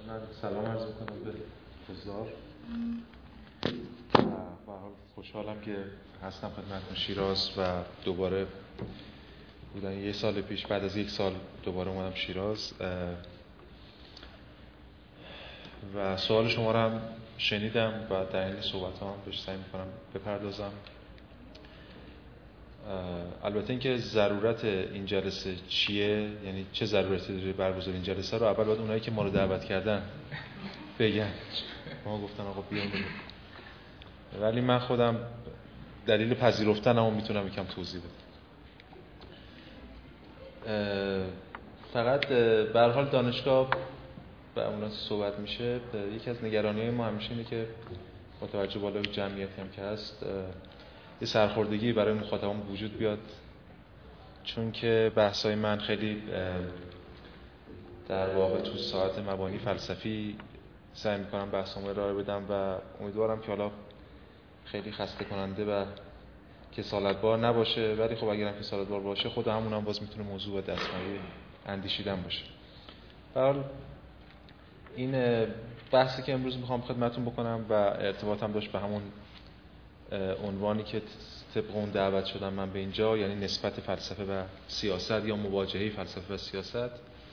من سلام عرض میکنم به حضار و به حال خوشحالم که هستم خدمتتون شیراز و دوباره بودن یه سال پیش بعد از یک سال دوباره اومدم شیراز و سوال شما رو هم شنیدم و در این صحبت هم بهش سعی میکنم بپردازم. البته اینکه ضرورت این جلسه چیه، یعنی چه ضرورتی داره برگزاری این جلسه رو اول باید اونایی که ما رو دعوت کردن بگن. ما گفتن آقا بیاین، ولی من خودم دلیل پذیرفتنمو میتونم یکم توضیح بدم. فقط به هر حال دانشگاه به اون صحبت میشه، یکی از نگرانی‌های ما همیشه اینه که با توجه بالای جمعیتی هم که هست یه سرخوردگی برای مخاطبان وجود بیاد، چون که بحث‌های من خیلی در واقع تو ساعت مبانی فلسفی سعی می‌کنم بحثامو ارائه بدم و امیدوارم که حالا خیلی خسته کننده و کسالت‌بار نباشه، ولی خب اگرم کسالت‌بار باشه خود همون باز میتونه موضوع و دستمایه اندیشیدن باشه. به هر حال این بحثی که امروز میخوام خدمتتون بکنم و ارتباطم داشت به همون عنوانی که طبق اون دعوت شدم من به اینجا، یعنی نسبت فلسفه و سیاست یا مواجهه فلسفه و سیاست.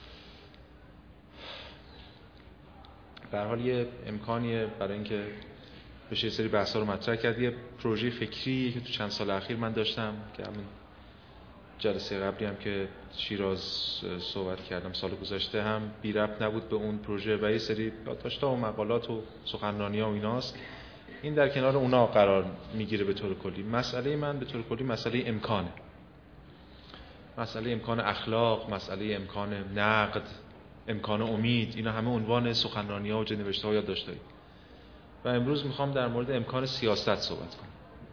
به هر حال یه امکانیه برای اینکه بشه یه سری بحثا رو مطرح کرد. یه پروژه فکری که تو چند سال اخیر من داشتم که همین جلسه قبلی هم که شیراز صحبت کردم سال گذشته هم بی ربط نبود به اون پروژه و یه سری یادداشت‌ها و مقالات و سخنرانی‌ها و ایناست. این در کنار اونا قرار میگیره. به طور کلی مسئله من به طور کلی مسئله امکانه، مسئله امکان اخلاق، مسئله امکان نقد، امکان امید. اینا همه عنوان سخنرانی‌ها و نوشته‌ها و یادداشت‌ها. و امروز میخوام در مورد امکان سیاست صحبت کنم،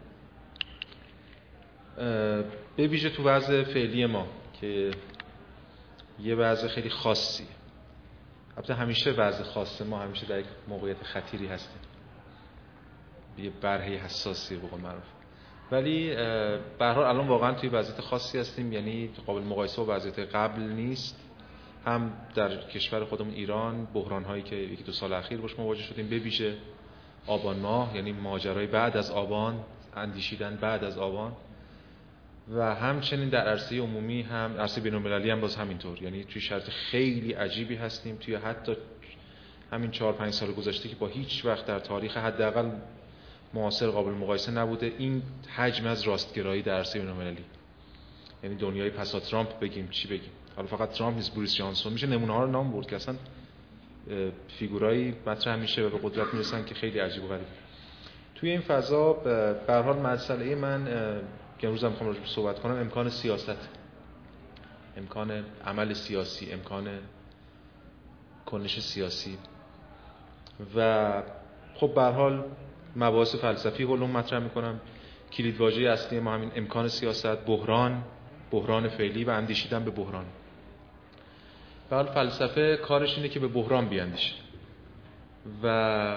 به ویژه تو وضع فعلی ما که یه وضع خیلی خاصیه. البته همیشه وضع خاصه، ما همیشه در یک موقعیت خطیری هستیم، یه برهه حساسیه به قول معروف، ولی به هر حال الان واقعا توی وضعیت خاصی هستیم، یعنی قابل مقایسه با وضعیت قبل نیست. هم در کشور خودمون ایران بحران‌هایی که یکی دو سال اخیر باش مواجه شدیم، به ویژه آبان ماه، یعنی ماجرای بعد از آبان، اندیشیدن بعد از آبان، و همچنین در عرصه عمومی هم عرصه بین‌المللی هم باز همینطور. یعنی توی شرط خیلی عجیبی هستیم، توی حتی همین 4-5 سال گذشته که با هیچ وقت در تاریخ حداقل معاصر قابل مقایسه نبوده این حجم از راستگرایی در عرصه بین‌المللی. یعنی دنیای پسا ترامپ بگیم چی بگیم، حالا فقط ترامپ نیست، بوریس جانسون، میشه نمونه ها رو نام برد که اصلا فیگورایی مطرح میشه و به قدرت میرسن که خیلی عجیب و غریبه. توی این فضا به هر حال مسئله من که امروز هم میخوام راجع بهش صحبت کنم امکان سیاست، امکان عمل سیاسی، امکان کنش سیاسی. و خب به هر حال مباحث فلسفی حول مطرح میکنم. کلیدواژه اصلی ما همین امکان سیاست، بحران فعلی و اندیشیدن به بحران. به حال فلسفه کارش اینه که به بحران بیاندیشه و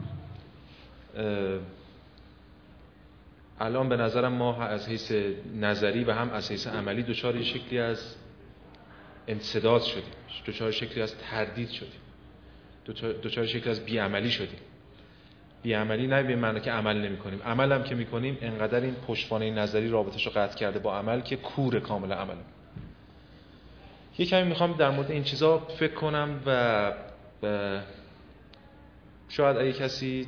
الان به نظرم ما از حیث نظری و هم از حیث عملی دچار شکلی از انسداد شدیم، دچار شکلی از تردید شدیم، دچار شکلی از بیعملی شدیم. بیعملی نه به معنی که عمل نمی کنیم، عمل هم که می کنیم انقدر این پشتوانه نظری رابطش رو قطع کرده با عمل که کور کامل عمل. یه کمی میخوام در مورد این چیزا فکر کنم و شاید اگه کسی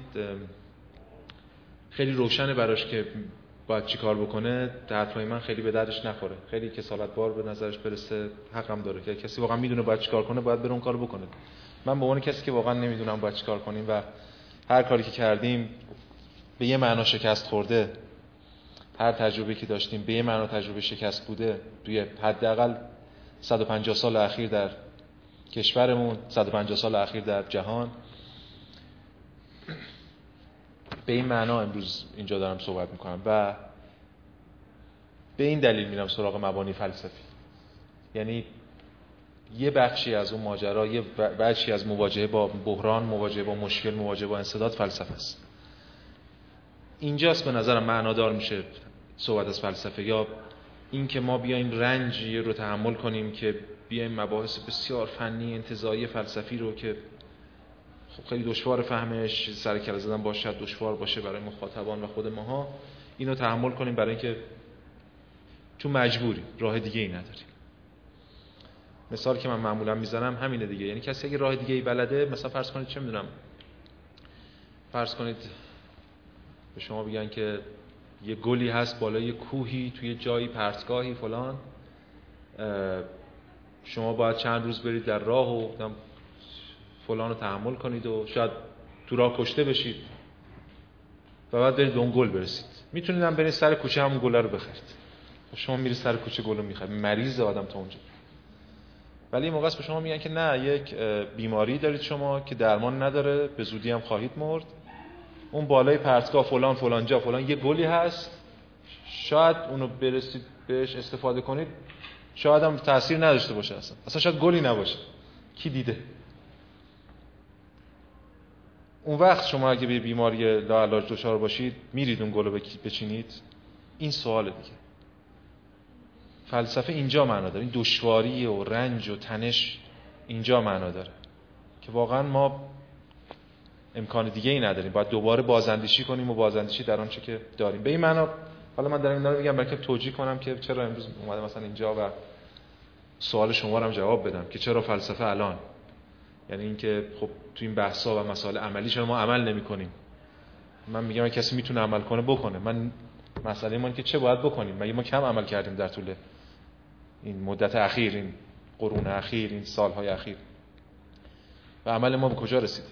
خیلی روشنه براش که باید چی کار بکنه، حرفای من خیلی به دردش نخوره، خیلی کسالت‌بار به نظرش برسه، حقم داره که کسی واقعا میدونه باید چی کار کنه باید بره اون کارو بکنه. من به عنوان کسی که واقعا نمیدونم باید چی کار کنیم و هر کاری که کردیم به یه معنا شکست خورده، هر تجربه‌ای که داشتیم به یه معنا تجربه شکست بوده توی حداقل 150 سال اخیر در کشورمون، 150 سال اخیر در جهان، به این معنا امروز اینجا دارم صحبت میکنم و به این دلیل میرم سراغ مبانی فلسفی. یعنی یه بخشی از اون ماجرا، یه بخشی از مواجهه با بحران، مواجهه با مشکل، مواجهه با انسداد فلسفه است. اینجاست به نظرم معنادار میشه صحبت از فلسفه، یا این که ما بیایم رنجی رو تحمل کنیم که بیایم مباحث بسیار فنی انتزاعی فلسفی رو که خب خیلی دشوار فهمش، سر کله زدن باشه شاید دشوار باشه برای مخاطبان و خود ماها. اینو تحمل کنیم برای اینکه چون مجبوریم، راه دیگه ای نداریم. مثال که من معمولا میزنم همینه دیگه. یعنی کسی اگه راه دیگه ای بلده، مثلا فرض کنید چه میدونم، فرض کنید به شما بگن که یه گلی هست بالای یه کوهی توی جایی پرتگاهی فلان، شما باید چند روز برید در راه و فلان رو تحمل کنید و شاید تو راه کشته بشید و بعد برید به اون گل برسید. میتونید هم برید سر کوچه همون گل رو بخرید. شما میرید سر کوچه گل رو میخرید، مریض آدم تا اونجا. ولی این موقع است به شما میگن که نه، یک بیماری دارید شما که درمان نداره، به زودی هم خواهید مرد. اون بالای پرتگاه فلان فلان جا فلان یه گلی هست، شاید اونو برسید بهش استفاده کنید، شاید هم تأثیر نداشته باشه، اصلا شاید گلی نباشه، کی دیده. اون وقت شما اگه به بیماری لاعلاج دچار باشید، میرید اون گلو بچینید. این سواله دیگه. فلسفه اینجا معنا داره، این دشواری و رنج و تنش اینجا معنا داره که واقعا ما امکان دیگه ای نداریم، باید دوباره بازاندیشی کنیم و بازاندیشی در آنچه که داریم. به این معنا حالا من دارم اینا رو میگم برای که توجیه کنم که چرا امروز اومدم مثلا اینجا و سوال شما رو هم جواب بدم که چرا فلسفه الان، یعنی اینکه خب تو این بحثا و مسائل عملی چرا ما عمل نمی‌کنیم. من میگم کسی میتونه عمل کنه بکنه، من مسئله من که چه باید بکنیم. مگه ما کم عمل کردیم در طول این مدت اخیر، این قرون اخیر، این سالهای اخیر، و عمل ما به کجا رسید؟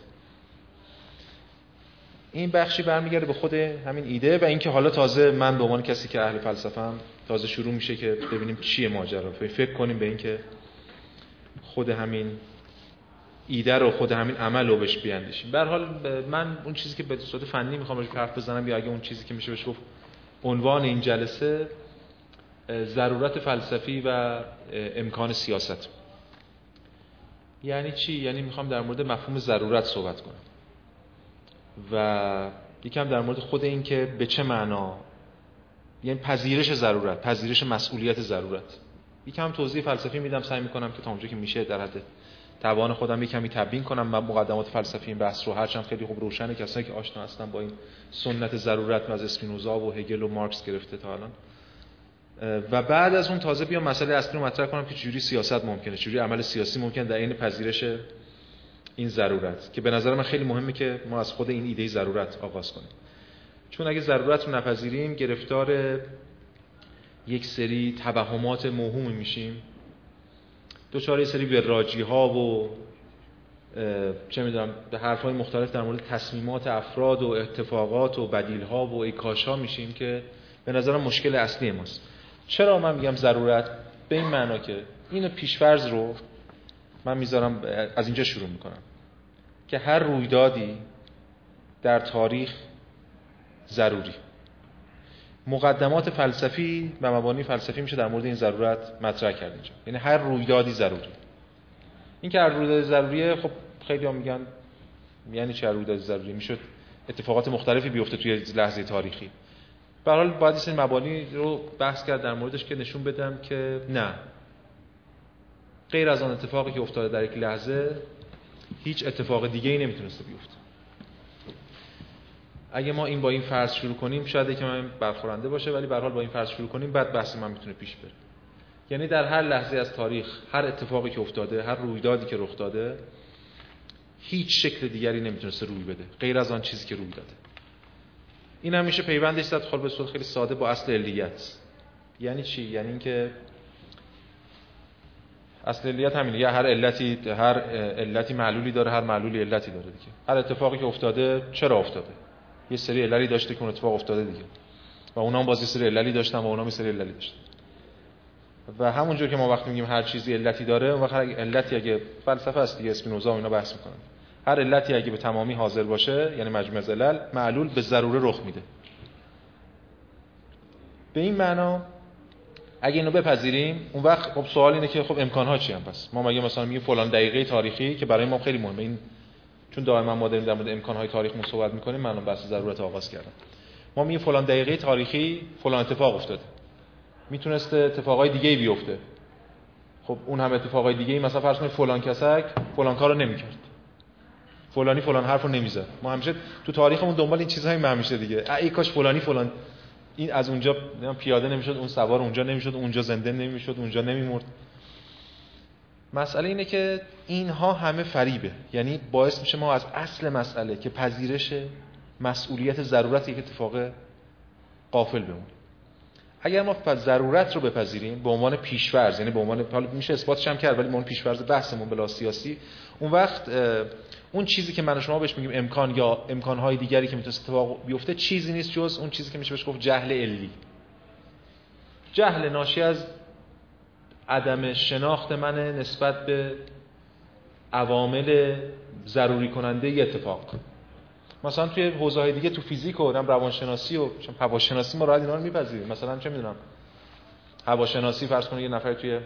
این بخشی برمیگرده به خود همین ایده و اینکه حالا تازه من به عنوان کسی که اهل فلسفه‌ام تازه شروع میشه که ببینیم چیه ماجرا، فکر کنیم به اینکه خود همین ایده رو، خود همین عمل رو بهش بیاندیشیم. به هر حال من اون چیزی که به صورت فنی میخوام روش حرف بزنم، یا اگه اون چیزی که میشه بهش گفت عنوان این جلسه، ضرورت فلسفی و امکان سیاست. یعنی چی؟ یعنی میخوام در مورد مفهوم ضرورت صحبت کنم و یکم در مورد خود این که به چه معنا، یعنی پذیرش ضرورت، پذیرش مسئولیت ضرورت. یکم توضیح فلسفی میدم، سعی میکنم که تا اونجا که میشه در حد توان خودم یکمی تبیین کنم من مقدمات فلسفی این بحث رو، هرچند خیلی خوب روشنه کسایی که آشنا هستن با این سنت ضرورت از اسپینوزا و هگل و مارکس گرفته تا الان. و بعد از اون تازه بیام مسئله اصلی رو مطرح کنم که چجوری سیاست ممکنه، چجوری عمل سیاسی ممکنه در این پذیرش این ضرورت، که به نظر من خیلی مهمه که ما از خود این ایده ضرورت آغاز کنیم. چون اگه ضرورت رو نپذیریم گرفتار یک سری توهمات موهومی میشیم، دوچاره سری وراجی ها و چه میدونم به حرفای مختلف در مورد تصمیمات افراد و اتفاقات و بدیل ها و ایکاش ها میشیم که به نظرم مشکل اصلی ماست. چرا من میگم ضرورت؟ به این معنا که اینو پیش‌فرض رو من میذارم، از اینجا شروع میکنم که هر رویدادی در تاریخ ضروری. مقدمات فلسفی و مبانی فلسفی میشه در مورد این ضرورت مطرح کرد اینجا. یعنی هر رویدادی ضروری. این که هر رویدادی ضروریه، خب خیلی‌ها میگن یعنی چه هر رویدادی ضروری؟ میشد اتفاقات مختلفی بیفته توی لحظه تاریخی. به هر حال باید این مبانی رو بحث کرد در موردش که نشون بدم که نه، غیر از آن اتفاقی که افتاده در یک لحظه هیچ اتفاق دیگه‌ای نمیتونسته بیفته. اگه ما این با این فرض شروع کنیم شاید یکم من برخورنده باشه، ولی به هر حال با این فرض شروع کنیم بعد بحث من میتونه پیش بره. یعنی در هر لحظه از تاریخ، هر اتفاقی که افتاده، هر رویدادی که رخ داده، هیچ شکل دیگری نمیتونسته روی بده غیر از آن چیزی که روی داده. این هم میشه پیوندش زد خب به صورت خیلی ساده با اصل علیت. یعنی چی؟ یعنی اینکه اصل علیت همینه، یا هر علتی معلولی داره، هر معلولی علتی داره دیگه. هر اتفاقی که افتاده چرا افتاده؟ یه سری عللی داشته که اون اتفاق افتاده دیگه، و اونا هم باز یه سری عللی داشتن و اونا هم یه سری عللی داشتن. و همونجور که ما وقتی میگیم هر چیزی علتی داره، اون وقت علتی اگه فلسفه است دیگه، اسپینوزا و اینا بحث میکنن، هر علتی اگه به تمامی حاضر باشه، یعنی مجموع از علل، معلول به ضروره رخ میده. به این معنا اگه اینو بپذیریم، اون وقت خب سوال اینه که خب امکان‌ها چی هم پس؟ ما مگه مثلا میگیم فلان دقیقه تاریخی که برای ما خیلی مهمه، این چون دائما ما داریم در مورد امکان‌های تاریخ صحبت می‌کنیم، من بحث ضرورت آغاز کردم. ما میگیم فلان دقیقه تاریخی فلان اتفاق افتاده. میتونسته اتفاقای دیگه‌ای بیفته. خب اون هم اتفاقای دیگه‌ای، مثلا فرض کنید فلان کسک فلان کارو نمی‌کرد. فلانی فلان حرفو نمیزد. ما همیشه تو تاریخمون دنبال این چیزایی همیشه دیگه، ای کاش فلانی فلان این از اونجا پیاده نمیشد، اون سوار اونجا نمیشد، اونجا زنده نمیشد، اونجا نمیمرد. مسئله اینه که اینها همه فریبه، یعنی باعث میشه ما از اصل مسئله که پذیرش مسئولیت ضرورت یک اتفاق غافل بمونیم. اگر ما ضرورت رو بپذیریم به عنوان پیش‌فرض، یعنی به عنوان، حالا میشه اثباتش هم کرد، ولی به عنوان پیش‌فرض بحثمون بلا سیاسی، اون وقت اون چیزی که من و شما بهش میگیم امکان یا امکان‌های دیگری که میتونه اتفاق بیفته چیزی نیست جز اون چیزی که میشه بهش گفت جهل علی. جهل ناشی از عدم شناخت من نسبت به عوامل ضروری کننده ی اتفاق. مثلا توی حوزه‌های دیگه، تو فیزیک و روانشناسی و هواشناسی ما راحت اینا رو می‌پذیریم. مثلا چه می‌دونم هواشناسی فرض کنید یه نفر توی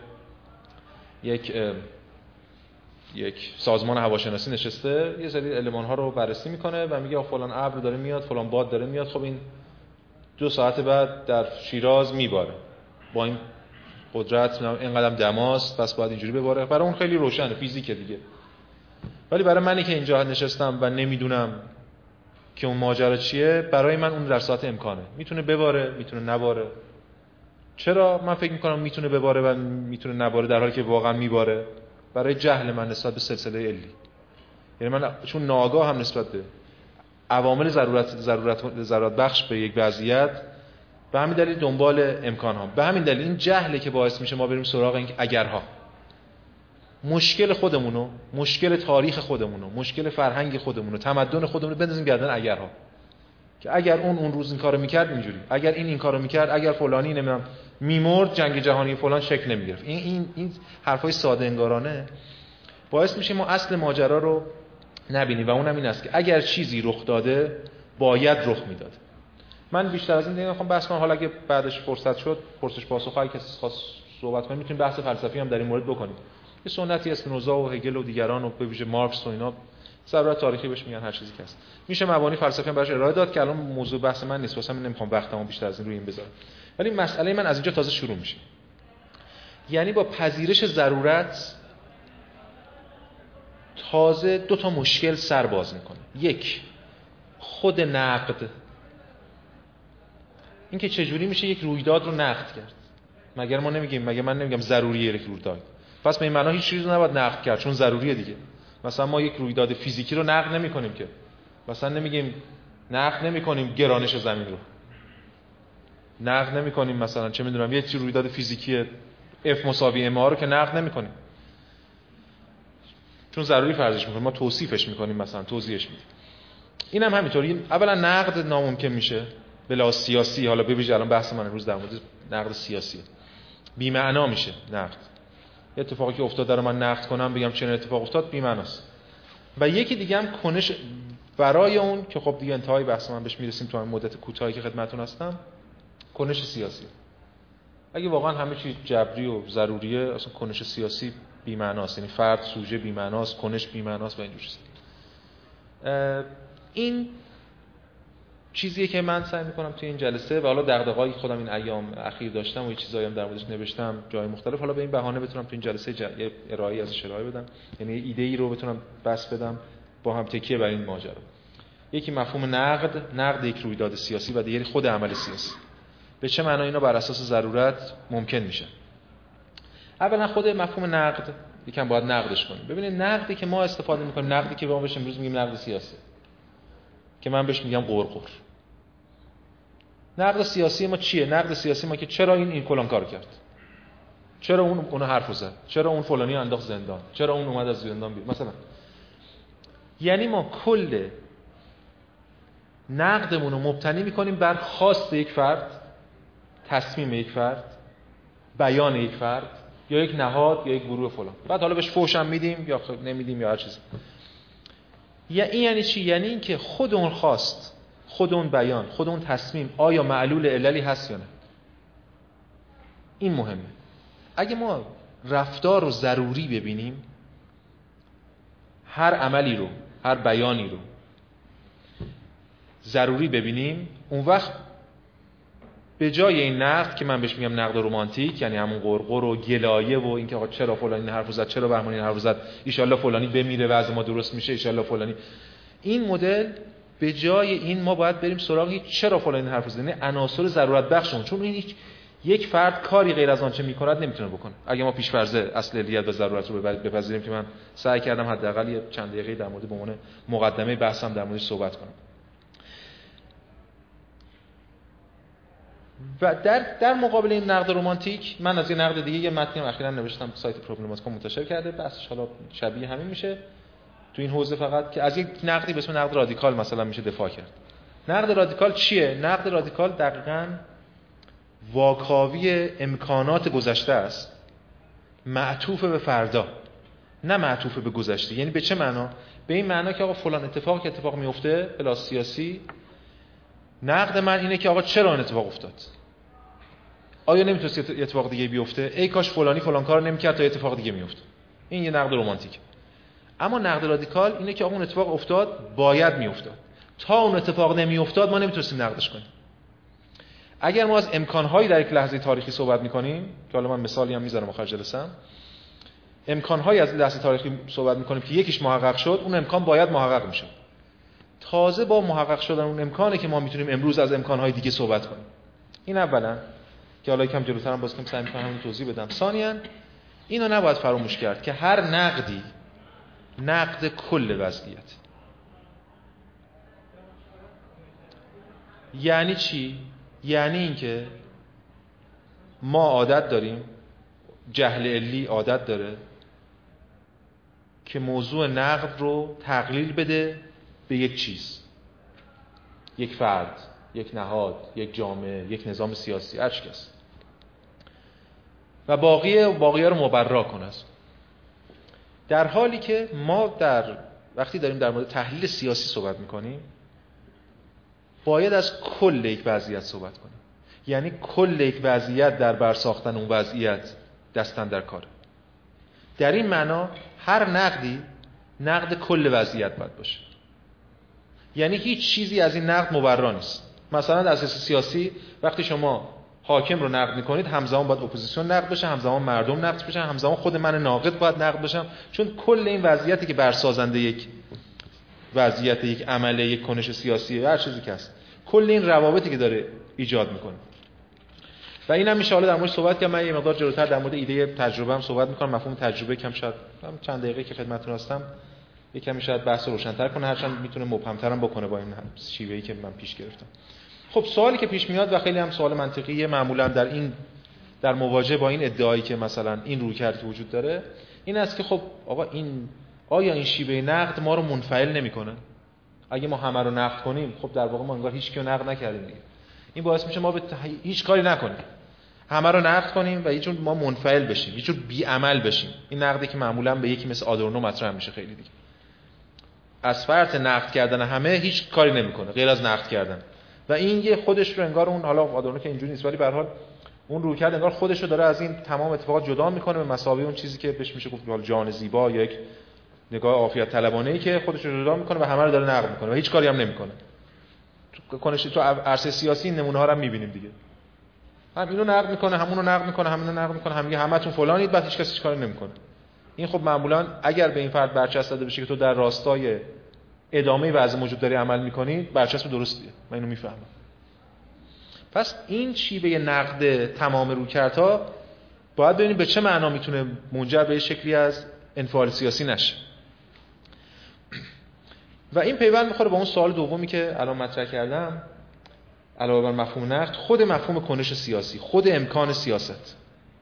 یک سازمان هواشناسی نشسته، یه سری المان‌ها رو بررسی می‌کنه و میگه فلان ابر داره میاد، فلان باد داره میاد، خب این 2 ساعت بعد در شیراز میباره، با این قدرت اینقدر دماست، پس باید اینجوری بباره. برای اون خیلی روشنه، فیزیکه دیگه. ولی برای منی که اینجا نشستم و نمیدونم که اون ماجرا چیه، برای من اون در ساعت امکانه، میتونه بباره، میتونه نباره. چرا من فکر میکنم میتونه بباره و میتونه نباره در حالی که واقعا میباره؟ برای جهل من نسبت به سلسله علی. یعنی من چون ناآگاه هم نسبت به عوامل ضرورت بخش به یک وضعیت، به همین دلیل دنبال امکان ها، به همین دلیل این جهله که باعث میشه ما بریم سراغ این اگرها. مشکل خودمونو، مشکل تاریخ خودمونو، مشکل فرهنگ خودمونو، تمدن خودمونو بندازیم گردن اگرها، که اگر اون روز این کارو میکرد اینجوری، اگر این کارو میکرد، اگر فلانی نمیدونم میمرد، جنگ جهانی فلان شکل نمیگرفت. این حرفای ساده انگارانه باعث میشه ما اصل ماجرا رو نبینیم و اونم این است که اگر چیزی رخ داده باید رخ میداد. من بیشتر از این دیگه میخوام بحث کنم، حالا اگه بعدش فرصت شد پرسش پاسخ هایی که خاص صحبت کنیم، میتونیم بحث فلسفی هم در این مورد بکنیم. یه سنتی اسپینوزا و هگل و دیگران و به ویژه مارکس و اینا ضرورت تاریخی بهش میگن، هر چیزی که هست میشه مبانی فلسفی هم براش ارائه داد که الان موضوع بحث من نیست، واسه من نمیخوام وقتمو بیشتر از این روی این بذارم. ولی مسئله من از اینجا تازه شروع میشه، یعنی با پذیرش ضرورت تازه 2 تا مشکل سر باز میکنه. یک، خود نقد، اینکه چجوری میشه یک رویداد رو نقد کرد. مگر ما نمیگیم، مگر من نمیگم ضروریه یک رویداد، پس به این معنا هیچ چیزی رو نباید نقد کرد چون ضروریه دیگه. مثلا ما یک رویداد فیزیکی رو نقد نمی‌کنیم که، مثلا نمیگیم نقد نمی‌کنیم گرانش زمین رو، نقد نمی‌کنیم مثلا چه می‌دونم یه رویداد فیزیکی F مساوی ma رو که نقد نمی‌کنیم چون ضروری فرضش می‌کنیم، ما توصیفش می‌کنیم، مثلا توضیحش میدیم. اینم همینطوری. اولا نقد ناممکن میشه بلا سیاسی، حالا ببینید الان بحث من امروز در مورد نقد سیاسیه. بی معنا میشه نقد. اتفاقی که افتاد رو من نقد کنم بگم چه اتفاق افتاد، بی معناست. و یکی دیگه هم کنش برای اون که خب دیگه انتهای بحث من بهش میرسیم تو این مدت کوتاهی که خدمتتون هستم، کنش سیاسی. اگه واقعا همه چیز جبری و ضروریه، اصلا کنش سیاسی بی معناست، یعنی فرد سوژه بی معناست، کنش بی معناست و اینجور چیزا. این چیزیه که من سعی می‌کنم توی این جلسه و حالا دغدغه‌ای خودم این ایام اخیر داشتم و یه چیزایی هم در موردش نوشتم جای مختلف، حالا به این بهانه بتونم تو این جلسه یه ارائه‌ای ازش ارائه بدم، یعنی ایده‌ای رو بتونم بس بدم با هم تکیه بر این ماجرا. یکی مفهوم نقد یک رویداد سیاسی و دیگری خود عمل سیاسی. به چه معنی اینا بر اساس ضرورت ممکن میشه؟ اولا خود مفهوم نقد یکم باید نقدش کنیم. ببینید نقدی که ما استفاده می‌کنیم، نقدی که ما بهش امروز میگیم نقد سیاسی، که من بهش میگم قرقر. نقد سیاسی ما چیه؟ نقد سیاسی ما که چرا این فلان کار کرد، چرا اون حرفو زد، چرا اون فلانی انداخت زندان، چرا اون اومد از زندان بیرون مثلا. یعنی ما کل نقدمون رو مبتنی میکنیم بر خواست یک فرد، تصمیم یک فرد، بیان یک فرد یا یک نهاد یا یک گروه فلان. بعد حالا بهش فحش هم میدیم یا نمیدیم یا هر چیزی. این یعنی چی؟ یعنی این که خود اون خواست، خود اون بیان، خود اون تصمیم آیا معلول عللی هست یا نه. این مهمه. اگه ما رفتار رو ضروری ببینیم، هر عملی رو، هر بیانی رو ضروری ببینیم، اون وقت به جای این نقد که من بهش میگم نقد رمانتیک، یعنی همون قرقر و گلایه و اینکه آقا چرا فلانی حرفو زد، چرا بهمانی حرفو زد، ان شاءالله فلانی بمیره وضع ما درست میشه، ان شاءالله فلانی، این مدل به جای این ما باید بریم سراغ چرا فلانی حرفو زد، یعنی عناصر ضرورت بخشمون، چون این یک فرد کاری غیر از آنچه میکند نمیتونه بکنه. اگه ما پیش‌فرض اصل علیت و ضرورت رو بپذیریم که من سعی کردم حداقل یه چند دقیقه در مورد به عنوان مقدمه بحثم در موردش صحبت کنم. و در مقابل این نقد رمانتیک، من از این نقد دیگه یه متنی اخیراً نوشتم سایت پروبلماتیکا منتشر کرده، بحثش حالا شبیه همین میشه تو این حوزه، فقط که از یک نقدی به اسم نقد رادیکال مثلا میشه دفاع کرد. نقد رادیکال چیه؟ نقد رادیکال دقیقاً واکاوی امکانات گذشته است، معطوف به فردا، نه معطوف به گذشته. یعنی به چه معنا؟ به این معنا که آقا فلان اتفاق که اتفاق میفته بلا سیاسی، نقد من اینه که آقا چرا این اتفاق افتاد؟ آیا نمیتونست اتفاق دیگه بیفته؟ ای کاش فلانی فلان کار نمیکرد تا اتفاق دیگه میفته. این یه نقد رمانتیک. اما نقد رادیکال اینه که آقا اون اتفاق افتاد، باید میافتاد. تا اون اتفاق نمیافتاد ما نمیتونستیم نقدش کنیم. اگر ما از امکانهایی در یک لحظه تاریخی صحبت میکنیم، که حالا من مثالی هم میذارم آخر جلسه‌ام، امکانهایی از لحظه تاریخی صحبت میکنیم که یکیش محقق شد، اون امکان باید محقق میشه. تازه با محقق شدن اون امکانه که ما میتونیم امروز از امکانهای دیگه صحبت کنیم. این اولا، که حالا یکم جلوترم باز کنم سعی می‌کنم همین توضیح بدم. ثانیاً اینو نباید فراموش کرد که هر نقدی نقد کل وضعیت. یعنی چی؟ یعنی اینکه ما عادت داریم، جهل علی عادت داره که موضوع نقد رو تقلیل بده به یک چیز، یک فرد، یک نهاد، یک جامعه، یک نظام سیاسی، هر کس، و باقیه رو مبرا کنه. در حالی که ما وقتی داریم در مورد تحلیل سیاسی صحبت میکنیم باید از کل یک وضعیت صحبت کنیم. یعنی کل یک وضعیت در بر ساختن اون وضعیت دستن در کاره. در این معنا هر نقدی نقد کل وضعیت باید باشه. یعنی هیچ چیزی از این نقد مبرا نیست. مثلا در اساس سیاسی وقتی شما حاکم رو نقد میکنید، همزمان باید اپوزیسیون نقد بشه، همزمان مردم نقد بشن، همزمان خود من ناقد باید نقد بشم، چون کل این وضعیتی که برسازنده یک وضعیت، یک عمل، یک کنش سیاسی، هر چیزی که هست، کل این روابطی که داره ایجاد میکنه. و اینم میشه حالا در موردش صحبت کنم. من یه مقدار جلوتر در مورد ایده تجربه هم صحبت میکنم. مفهوم تجربه کم شاید چند دقیقه که خدمتتون هستم یکم شاید بحث روشن‌تر کنه، هرچند میتونه مبهم‌ترم بکنه با این شیوهی که من پیش گرفتم. خب سوالی که پیش میاد و خیلی هم سوال منطقیه معمولا در مواجهه با این ادعایی که مثلا این رویکرد وجود داره، این است که خب آقا آیا این شیوه نقد ما رو منفعل نمیکنه؟ اگه ما همه رو نقد کنیم، خب در واقع ما انگار هیچ کیو نقد نکردیم دیگه. این باعث میشه ما هیچ کاری نکنیم، همه رو نقد کنیم و یه جور ما منفعل بشیم، یه جور بی‌عمل بشیم. این نقدی که معمولا به یکی مثل آدورنو مطرح میشه خیلی دیگه. از فرط نقد کردن همه هیچ کاری نمیکنه غیر از نقد کردن. و این یه خودش رو انگار اون، حالا آدورنو که اینجوری نیست ولی به هر حال اون رویکرد انگار خودش رو داره از این تمام اتفاقات جدا میکنه به مثابه اون چیزی که بهش میشه گفت حال جان زیبا یا یک نگاه عافیت طلبانه‌ای که خودش رو جدا میکنه و همه رو داره نقد میکنه و هیچ کاری هم نمیکنه. تو عرصه سیاسی نمونه ها رو هم میبینیم دیگه. هم اینو نقد میکنه، همونو نقد میکنه، همینو نقد میکنه، هم میگه همتون فلانید، بعد هیچ کسی هیچ کاری نمیکنه. این خب معمولا اگر به این فرد برچسب داده بشه که تو در راستای ادامه وضع موجود داری عمل میکنی، برچسب درستیه. من اینو میفهمم. پس این شیوه نقد تمام رویکردها باید ببینیم به چه معنا میتونه منجر به شکلی از انفعال سیاسی نشه. و این پیوند میخوره با اون سوال دومی که الان مطرح کردم، علاوه بر مفهوم نقد، خود مفهوم کنش سیاسی، خود امکان سیاست.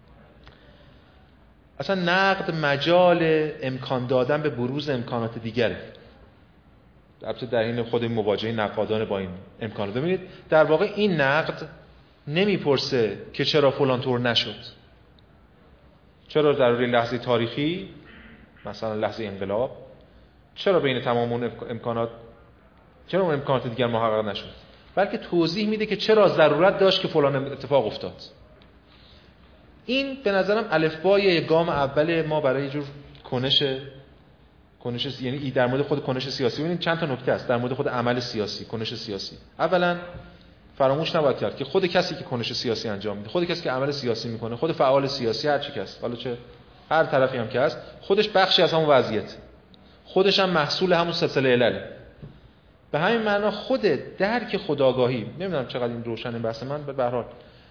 اصلا نقد مجال امکان دادن به بروز امکانات دیگره. البته در این خود مواجهه نقادان با این امکانات، ببینید در واقع این نقد نمیپرسه که چرا فلان طور نشد، چرا در لحظه تاریخی مثلا لحظه انقلاب چرا بین تمام اون امکانات چرا اون امکانات دیگر محقق نشد، بلکه توضیح میده که چرا ضرورت داشت که فلان اتفاق افتاد. این به نظرم الفبای گام اول ما برای یه جور کنش یعنی در مورد خود کنش سیاسی. ببینید چند تا نکته است در مورد خود عمل سیاسی، کنش سیاسی. اولا فراموش نباید کرد که خود کسی که کنش سیاسی انجام میده، خود کسی که عمل سیاسی میکنه، خود فعال سیاسی هر چی که است، حالا چه هر طرفی هم که هست، خودش بخشی از همون وضعیت، خودش هم محصول همون سلسله علل. به همین معنا خود درک خودآگاهی، نمیدونم چقدر این روشنه بحث من، به هر حال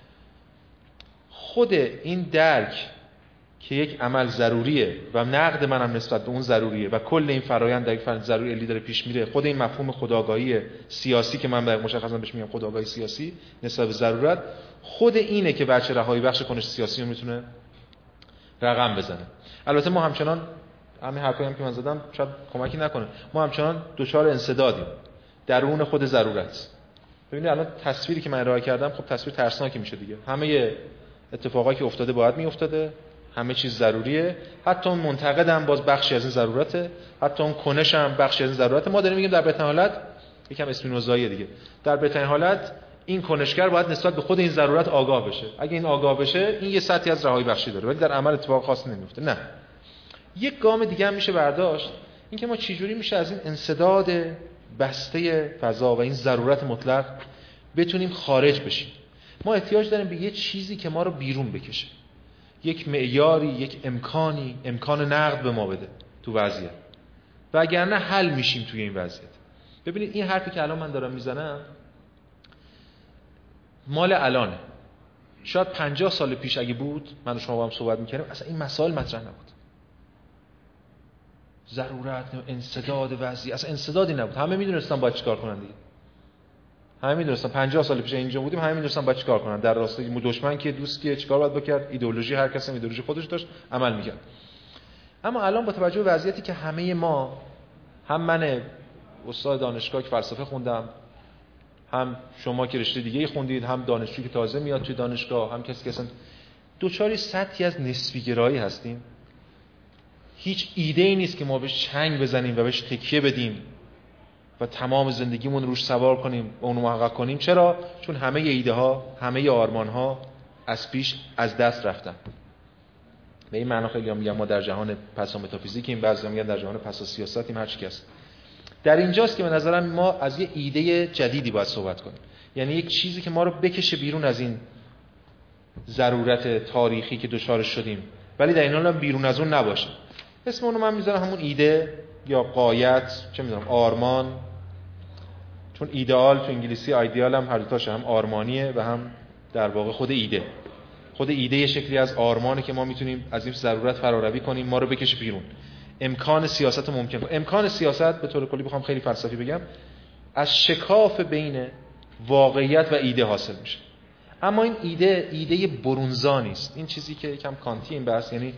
خود این درک که یک عمل ضروریه و نقد منم نسبت به اون ضروریه و کل این فرایند در یک فرآیند ضروری علی داره پیش میره، خود این مفهوم خودآگاهی سیاسی که من مشخصا بهش میگم خودآگاهی سیاسی نسبت به ضرورت، خود اینه که بچه رهایی بخش کنش سیاسی رو میتونه رقم بزنه. البته ما همچنان همین حرفایی هم که من زدم شاید کمکی نکنه، ما همچنان دچار انسدادیم درون خود ضرورت. ببینید الان تصویری که من ارائه کردم خب تصویر ترسناکی میشه دیگه، همه اتفاقایی که افتاده باید میافتاده، همه چیز ضروریه، حتی اون منتقد هم باز بخشی از این ضرورته، حتی اون کنش هم بخشی از این ضرورته. ما داریم میگیم در بهترین حالت، یکم اسپینوزایی دیگه، در بهترین حالت این کنشگر باید نسبت به خود این ضرورت آگاه بشه. اگه این آگاه بشه این یه سطحی از رهایی بخشی داره، ولی در عمل اتفاق خاصی نمیفته. نه، یک گام دیگه هم میشه برداشت، اینکه ما چجوری میشه از این انسداد بسته فضا و این ضرورت مطلق بتونیم خارج بشیم. ما احتیاج داریم به یه چیزی که ما رو بیرون بکشه، یک معیاری، یک امکانی، امکان نقد به ما بده تو وضعیت، وگرنه حل میشیم توی این وضعیت. ببینید این حرفی که الان من دارم میزنم مال الانه، شاید 50 سال پیش اگه بود من و شما با هم صحبت میکردیم اصلا این مسائل مطرح نبود. ضرورت، انسداد وضعی، اصلا انسدادی نبود، همه میدونستن باید چیکار کنن دیگه. همه میدونستن 50 سال پیش اینجا بودیم، همه میدونستن باید چیکار کنن، در راستای دشمن که دوست که چیکار باید بکرد، ایدئولوژی هر کسی ایدئولوژی خودش داشت عمل میکرد. اما الان با توجه به وضعیتی که همه ما، هم من استاد دانشگاه که فلسفه خوندم، هم شما که رشته دیگه‌ای خوندید، هم دانشجویی که تازه میاد توی دانشگاه، هم کسی که اصلا دوچاری سطحی از نسبی گرایی هستیم. هیچ ایده‌ای نیست که ما بهش چنگ بزنیم و بهش تکیه بدیم و تمام زندگیمون روش سوار کنیم و اونو محقق کنیم. چرا؟ چون همه ایده ها، همه آرمان ها از پیش از دست رفتن. به این معنا خیلی میگم ما در جهان پسا متافیزیکیم، بعضیا میگن در جهان پسا سیاستیم، هر چی که است. در اینجاست که به نظرم ما از یه ایده جدیدی باید صحبت کنیم، یعنی یک چیزی که ما رو بکشه بیرون از این ضرورت تاریخی که دچارش شدیم، ولی در این حال بیرون از اون نباشه. اسم اونو من میذارم همون ایده یا غایت، چه میدونم آرمان، چون ایدئال تو انگلیسی ایدئال هم هر دو تاش هم آرمانیه و هم در واقع خود ایده. خود ایده یه شکلی از آرمانه که ما میتونیم از این ضرورت فراروی کنیم، ما رو بکشه بیرون. امکان سیاست ممکن کنه. امکان سیاست به طور کلی بخوام خیلی فلسفی بگم از شکاف بین واقعیت و ایده حاصل میشه. اما این ایده برونزا نیست. این چیزی که یکم کانتی این بحث، یعنی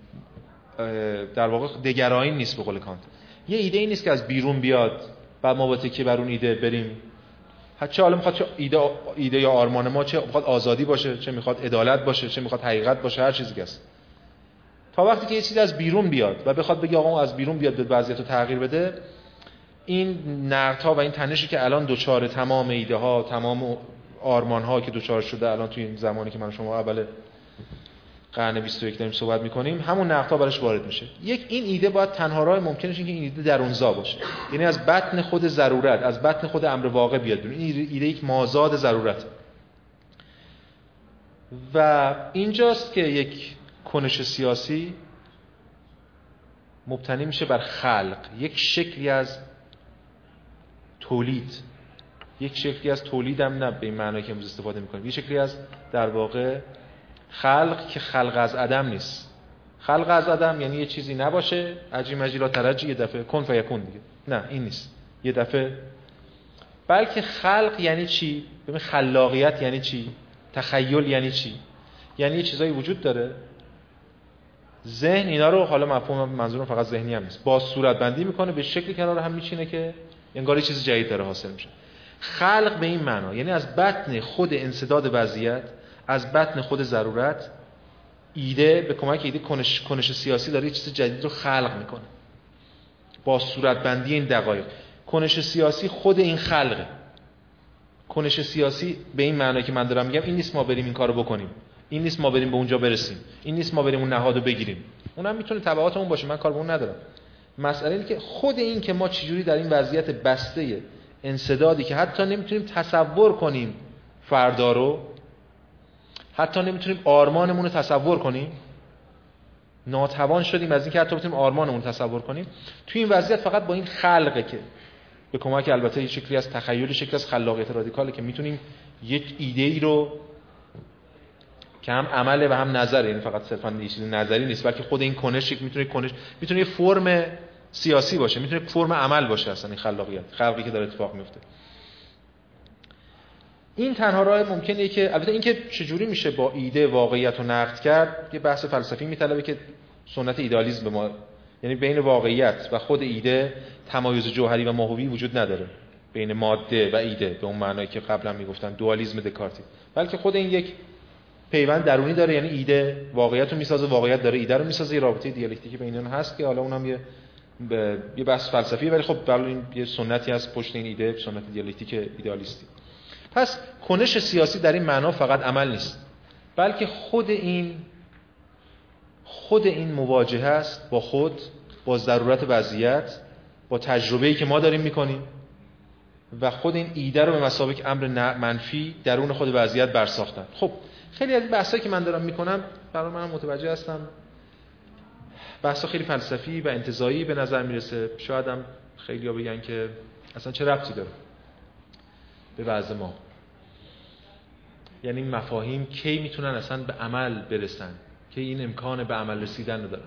در واقع دگرایی نیست به قول کانت. یه ایده ای نیست که از بیرون بیاد بعد ما با تکیه بر اون ایده بریم. چه حالا میخواد چه ایده یا آرمان ما، چه میخواد آزادی باشه، چه میخواد عدالت باشه، چه میخواد حقیقت باشه، هر چیزی که است، تا وقتی که یه چیزی از بیرون بیاد و بخواد بگه آقا از بیرون بیاد به وضعیت رو تغییر بده، این نقدها و این تنشی که الان دوچار تمام ایده ها، تمام آرمان ها که دوچار شده الان توی این زمانی که من شما اول قرن 21 داریم صحبت می‌کنیم، همون نقدها براش وارد میشه. یک این ایده باید تنها راه ممکنش اینه که این ایده درونزا باشه، یعنی از بطن خود ضرورت، از بطن خود امر واقع بیاد بیرون. این ایده یک مازاد ضرورت و اینجاست که یک کنش سیاسی مبتنی میشه بر خلق، یک شکلی از تولید، یک شکلی از تولیدم نه به این معنی که امروز استفاده می‌کنیم، یک شکلی از در واقع خلق که خلق از عدم نیست. خلق از عدم یعنی یه چیزی نباشه، عجی مجی لا ترجی، یه دفعه کن فیکون دیگه. نه این نیست. یه دفعه بلکه خلق یعنی چی؟ ببین خلاقیت یعنی چی؟ تخیل یعنی چی؟ یعنی یه چیزایی وجود داره، ذهن اینا رو، حالا مفهوم منظورم فقط ذهنی هم نیست، با صورت بندی میکنه، به شکلی کنار هم میچینه که انگار یه چیز جدید داره حاصل میشه. خلق به این معنا یعنی از بطن خود انسداد وضعیت، از بطن خود ضرورت، ایده به کمک ایده کنش سیاسی داره یه چیز جدید رو خلق میکنه با صورت بندی این دقایق. کنش سیاسی خود این خلقه. کنش سیاسی به این معنی که من دارم میگم این نیست ما بریم این کارو بکنیم، این نیست ما بریم به اونجا برسیم، این نیست ما بریم اون نهادو بگیریم، اونم میتونه تبعات اون باشه، من کار به اون ندارم. مسئله اینه که خود این که ما چجوری در این وضعیت بسته انسدادی که حتی نمیتونیم تصور کنیم فردا رو، حتی نمیتونیم آرمانمون رو تصور کنیم، ناتوان شدیم از اینکه حتی بتونیم آرمانمون رو تصور کنیم. توی این وضعیت فقط با این خلقه که به کمک البته یه شکلی از تخیل، شکلی از خلاقیت رادیکاله که میتونیم یک ایده‌ای رو که هم عمله و هم نظره، یعنی فقط صرفاً یه چیز نظری نیست، بلکه خود این کنش میتونه یه فرم سیاسی باشه، میتونه فرم عمل باشه. اصلا این خلقی که داره اتفاق میفته، این تنها راه ممکنه که البته اینکه چجوری میشه با ایده واقعیت رو نقد کرد یه بحث فلسفی میطلبه که سنت ایدالیسم به ما، یعنی بین واقعیت و خود ایده تمایز جوهری و ماهوی وجود نداره، بین ماده و ایده به اون معنایی که قبلا میگفتن دوالیسم دکارتی، بلکه خود این یک پیوند درونی داره. یعنی ایده واقعیت رو میسازه، واقعیت داره ایده رو میسازه، یه رابطه دیالکتیکی بین اونها هست که حالا اونم یه بحث فلسفیه، ولی خب برای این یه سنتی هست پشت این ایده، سنت دیالکتیک ایدالیستی. پس کنش سیاسی در این معنا فقط عمل نیست، بلکه خود این مواجهه است با خود، با ضرورت وضعیت، با تجربه‌ای که ما داریم میکنیم و خود این ایده رو به مثابه امر منفی درون خود وضعیت برساختن. خب خیلی از بحثایی که من دارم میکنم برای من متوجه هستم بحثا خیلی فلسفی و انتزاعی به نظر میرسه، شاید هم خیلی‌ها بگن که اصلا چه ربطی داره به وضع ما، یعنی مفاهیم کی میتونن اصلا به عمل برسن، که این امکان به عمل رسیدن رو دارن.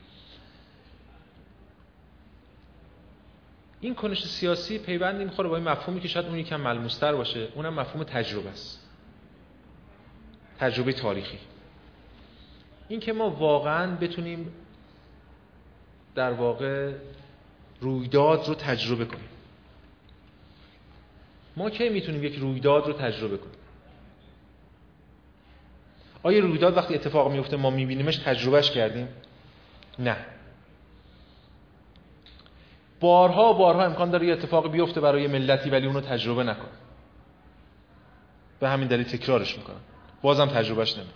این کنش سیاسی پیوندی میخوره با این مفهومی که شاید اون یکم ملموس‌تر باشه، اونم مفهوم تجربه است، تجربه تاریخی. این که ما واقعاً بتونیم در واقع رویداد رو تجربه کنیم. ما کی میتونیم یک رویداد رو تجربه کنیم؟ آیا رویداد وقتی اتفاق میفته ما میبینیمش تجربهش کردیم؟ نه. بارها امکان داره یه اتفاق بیفته برای ملتی ولی اونو تجربه نکنه، به همین دلیل تکرارش میکنن، بازم تجربهش نمیکنه.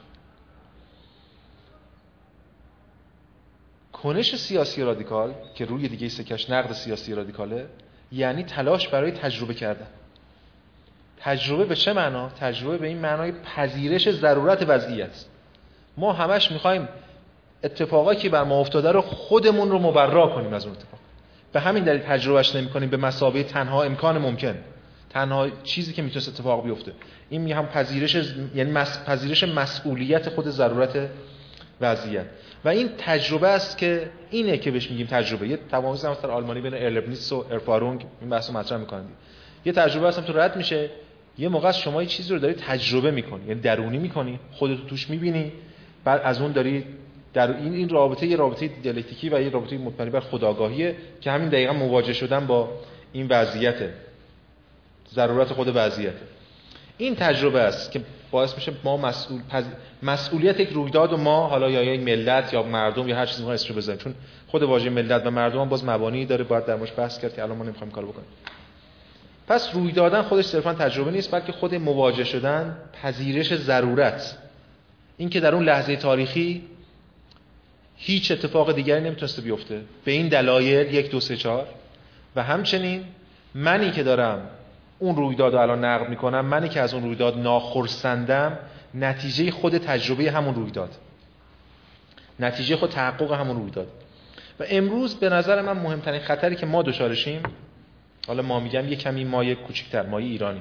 کنش سیاسی رادیکال که روی دیگه سکش نقد سیاسی رادیکاله، یعنی تلاش برای تجربه کردن. تجربه به چه معنا؟ تجربه به این معنای پذیرش ضرورت وضعیت. ما همش میخوایم اتفاقایی که بر ما افتاده رو خودمون رو مبرا کنیم از اون اتفاق، به همین دلیل تجربهش نمی‌کنیم به مثابه تنها امکان ممکن، تنها چیزی که میتونه اتفاق بیفته. این میگم پذیرش، یعنی پذیرش مسئولیت خود ضرورت وضعیت. و این تجربه است که اینه که بهش میگیم تجربه. یه تمایز هم در آلمانی بین ارلبنیتس و ارفارونگ این بحثو مطرح می‌کنن. یه تجربه اصلا تو رد میشه، یه موقع شما یه چیزی رو داری تجربه می‌کنی، یعنی درونی می‌کنی، خودت توش می‌بینی، بعد از اون داری در این رابطه، یه رابطه دیالکتیکی و یه رابطه مبتنی بر خودآگاهیه که همین دقیقاً مواجه شدن با این وضعیت، ضرورت خود وضعیت. این تجربه است که باعث میشه ما مسئولیت یک رویداد و ما حالا یا یک ملت یا مردم یا هر چیزی ما اسمش رو بزنیم، چون خود واژه ملت و مردم هم باز مبانی داره، باید در موردش بحث کرد که الان ما نمیخوایم کارو بکنیم. پس رویدادن خودش صرفاً تجربه نیست، بلکه خود مواجه شدن، پذیرش ضرورت، این که در اون لحظه تاریخی هیچ اتفاق دیگری نمیتونسته بیفته به این دلایل 1 2 3 4، و همچنین منی که دارم اون رویداد رو الان نقد میکنم، منی که از اون رویداد ناخرسندم، نتیجه خود تجربه همون رویداد، نتیجه خود تحقق همون رویداد. و امروز به نظر من مهمترین خطری که ما دچارشیم، حالا ما میگم یه کمی مایه کوچیک‌تر، مایه ایرانی،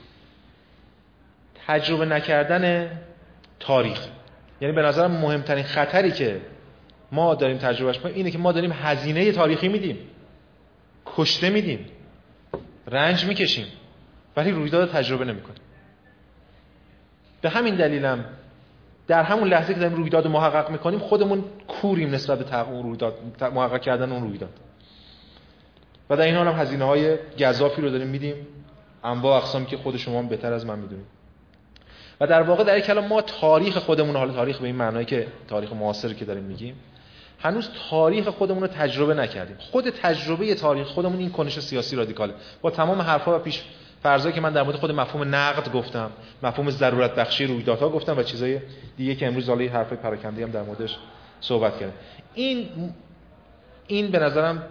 تجربه نکردن تاریخ. یعنی به نظرم مهمترین خطری که ما داریم تجربهش می‌کنیم اینه که ما داریم هزینه تاریخی میدیم، کشته میدیم، رنج میکشیم، ولی رویداد تجربه نمی‌کنیم. به همین دلیلم در همون لحظه که داریم رویداد رو محقق می‌کنیم خودمون کوریم نسبت به تحقق اون رویداد، محقق کردن اون رویداد، و در این حال هم هزینه‌های گزافی رو داریم میدیم، انواع اقسامی که خود شما هم بهتر از من می‌دونید. و در واقع در این کلام ما تاریخ خودمون، حالا تاریخ به این معنایی که تاریخ معاصر که داریم میگیم، هنوز تاریخ خودمون رو تجربه نکردیم. خود تجربه تاریخ خودمون این کنش سیاسی رادیکاله. با تمام حرفا و پیش فرضایی که من در مورد خود مفهوم نقد گفتم، مفهوم ضرورت بخشی رویدادها گفتم و چیزای دیگه که امروز حالا حرفای پراکنده هم در موردش صحبت کردیم، این به نظرم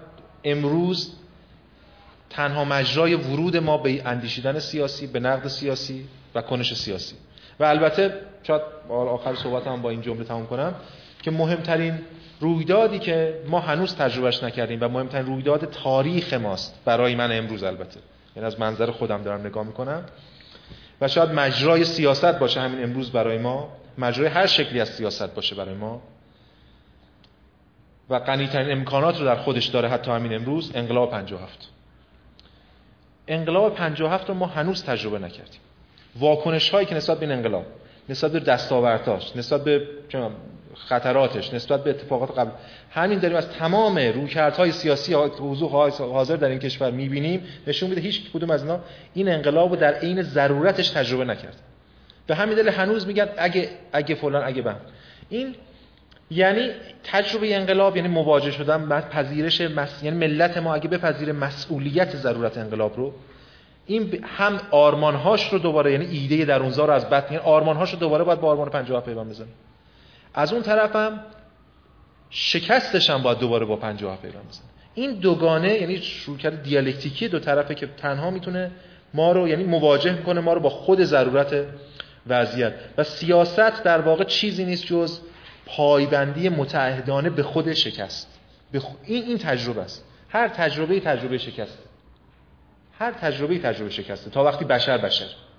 امروز تنها مجرای ورود ما به اندیشیدن سیاسی، به نقد سیاسی و کنش سیاسی. و البته شاید آخر صحبتم با این جمله تموم کنم که مهمترین رویدادی که ما هنوز تجربهش نکردیم و مهمترین رویداد تاریخ ماست برای من امروز، البته یعنی از منظر خودم دارم نگاه میکنم و شاید مجرای سیاست باشه همین امروز برای ما، مجرای هر شکلی از سیاست باشه برای ما و غنی‌ترین امکانات رو در خودش داره حتی همین امروز، انقلاب 57. انقلاب 57 رو ما هنوز تجربه نکردیم. واکنش هایی که نسبت به این انقلاب، نسبت به دستاوردهاش، نسبت به خطراتش، نسبت به اتفاقات قبل، همین داریم از تمام رویکردهای سیاسی حضور حاضر در این کشور می‌بینیم، نشون میده هیچ کدوم از اینا این انقلاب رو در عین ضرورتش تجربه نکرد. به همین دلیل هنوز میگن اگه فلان اگه بهم. این یعنی تجربه انقلاب یعنی مواجه شدن با پذیرش یعنی ملت ما اگه بپذیره مسئولیت ضرورت انقلاب رو، این هم آرمانهاش رو دوباره، یعنی ایده درونزا رو از بد، یعنی آرمانهاش رو دوباره باید با آرمان 57 پیوند بزنه. از اون طرفم شکستش هم باید دوباره با 57 پیوند بزنه. این دوگانه یعنی رویکرد دیالکتیکی دو طرفه که تنها میتونه ما رو یعنی مواجه میکنه ما رو با خود ضرورت وضعیت. و سیاست در واقع چیزی نیست جز پایبندی متعهدانه به خود شکست. این تجربه است. هر تجربه شکسته. هر تجربه شکسته تا وقتی بشر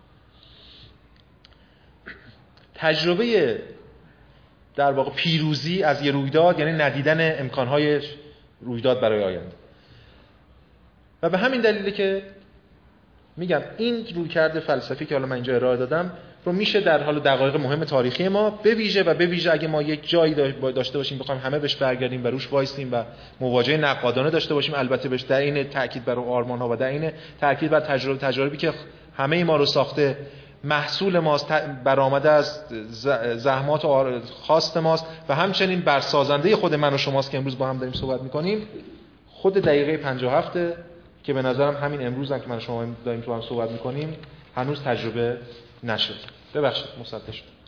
تجربه در واقع پیروزی از یه رویداد یعنی ندیدن امکانهای رویداد برای آینده. و به همین دلیله که میگم این رویکرد فلسفی که حالا من اینجا ارائه دادم رو میشه در حال دقایق مهم تاریخی ما به ویژه اگه ما یک جایی داشته باشیم بخوایم همه بهش برگردیم و روش وایسیم و مواجهه نقادانه داشته باشیم، البته بهش در این تاکید بر آرمان‌ها و در این تاکید بر تجاربی که همه ما رو ساخته، محصول ماست، برآمده از زحمات و خواست ماست و همچنین برسازنده خود من و شماست که امروز با هم داریم صحبت می‌کنیم. خود دقیقه 57 که به نظرم همین امروز هم که من و شما داریم تو هم صحبت می‌کنیم هنوز تجربه نشد. ببخشید مصدق شد.